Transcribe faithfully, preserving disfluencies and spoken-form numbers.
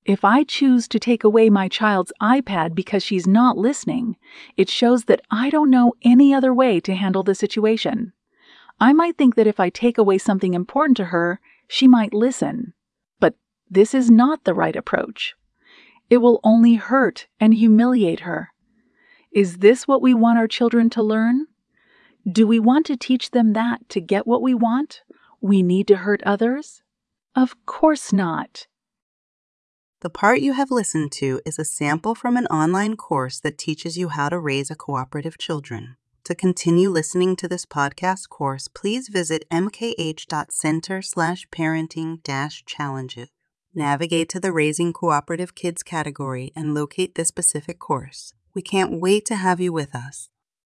If I choose to take away my child's iPad because she's not listening, it shows that I don't know any other way to handle the situation. I might think that if I take away something important to her, she might listen. But this is not the right approach. It will only hurt and humiliate her. Is this what we want our children to learn? Do we want to teach them that to get what we want, we need to hurt others? Of course not. The part you have listened to is a sample from an online course that teaches you how to raise a cooperative children. To continue listening to this podcast course, please visit mkh.center slash parenting dash challenges. Navigate to the Raising Cooperative Kids category and locate this specific course. We can't wait to have you with us.